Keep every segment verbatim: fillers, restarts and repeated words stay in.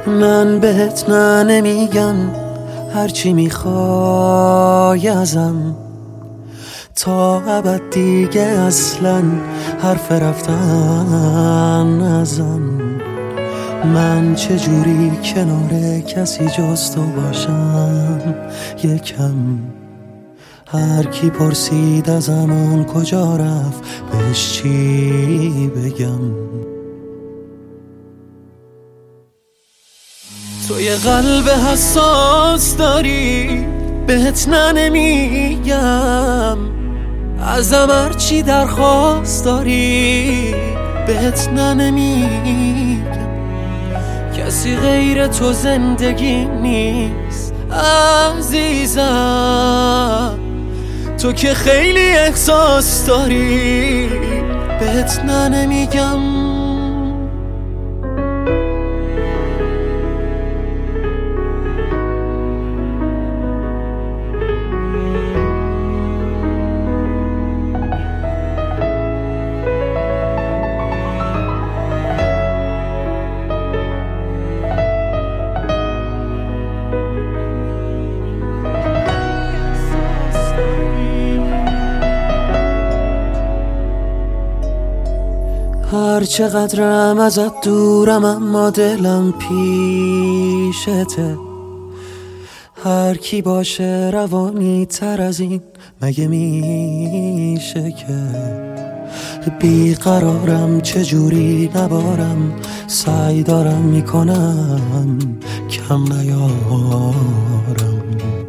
من بهت نه نمیگم هرچی میخوای ازم، تا ابد دیگه اصلا حرف رفتن ازم. من چجوری کنار کسی جز تو باشم یکم؟ هر کی پرسید ازم اون کجا رفت بهش چی بگم؟ تو یه قلب حساس داری، بهت نه نمیگم ازم هرچی درخواست داری، بهت نه نمیگم. کسی غیر تو زندگی نیست عزیزم، تو که خیلی احساس داری، بهت نه نمیگم. هر چقدرم ازت دورم اما دلم پیشته. هر کی باشه روانی تر از این مگه میشه که؟ بیقرارم چجوری نبارم، سعی دارم میکنم کم نیارم.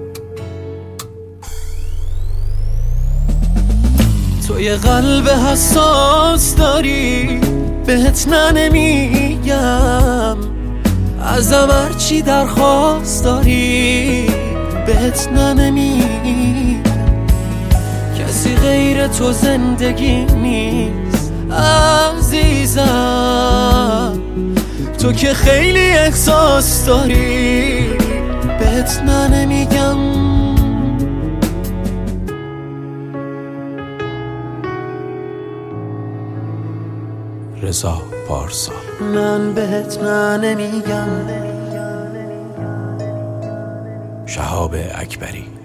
تو یه قلب حساس داری، بهت نه نمیگم ازم هرچی درخواست داری، بهت نه نمیگم. کسی غیر تو زندگی نیست عزیزم، تو که خیلی احساس داری، بهت نه نمیگم. رضا پارسا. من بهت نه نمیگم. شهاب اکبری.